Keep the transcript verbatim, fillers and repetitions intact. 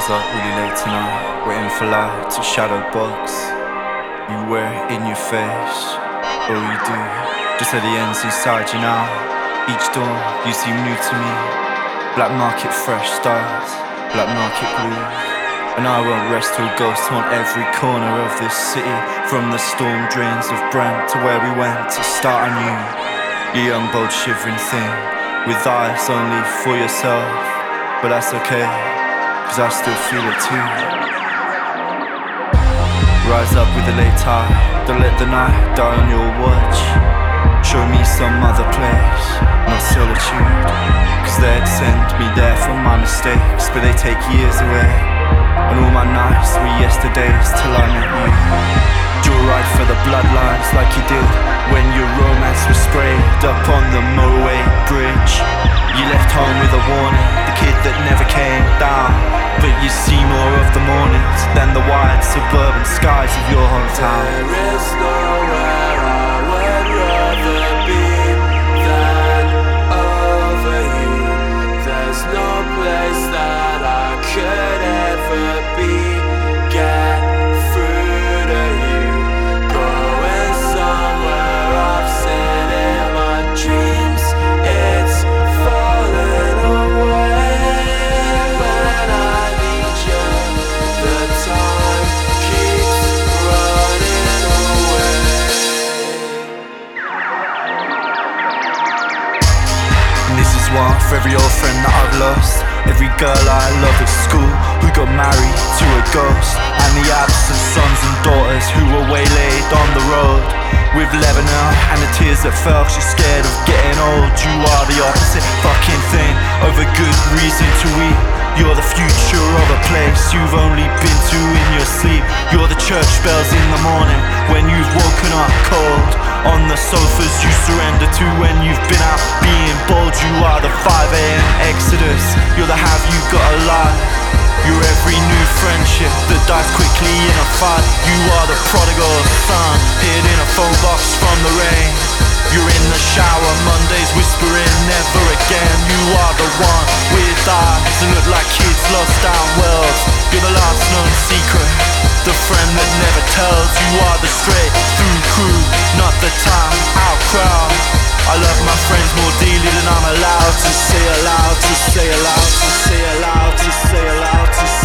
rise up really late tonight, waiting for light to shadow box. You wear it in your face, oh you do, just at the ends inside you now. Each dawn you seem new to me. Black market fresh stars, black market blue. And I won't rest till ghosts haunt every corner of this city, from the storm drains of Brent to where we went to start anew. You young bold shivering thing, with eyes only for yourself. But that's okay, cause I still feel it too. Rise up with the late tide, don't let the night die on your watch. Show me some other place, not solitude, cause they'd send me there for my mistakes, but they take years away. And all my nights were yesterdays till I met you. You'll ride for the bloodlines like you did when your romance was sprayed up on the motorway bridge. You left home with a warning, the kid that never came down. But you see more of the mornings than the wide suburban skies of your hometown. There is nowhere I would rather be than over you. There's no place that I could ever be. Get through to you. Going somewhere I've seen in my dreams. It's falling away when I need you. The time keeps running away. And this is one for every old friend that I've lost, every girl I love at school who got married to a ghost, and the absent sons and daughters who were waylaid on the road with Lebanon and the tears that fell. She's scared of getting old. You are the opposite fucking thing, of a good reason to weep. You're the future of a place you've only been to in your sleep. You're the church bells in the morning when you've woken up cold. On the sofas you surrender to when you've been out being bold. You are the five a m exodus, you're the have you got a lie. You're every new friendship that dies quickly in a fight. You are the prodigal son, hid in a phone box from the rain. You're in the shower Mondays whispering never again. You are the one with eyes that look like kids lost down wells. You're the last known secret, the friend that never tells. You are the straight through crew, not the time out crowd. I love my friends more dearly than I'm allowed to say aloud, to say aloud, to say aloud, to say aloud, to say aloud.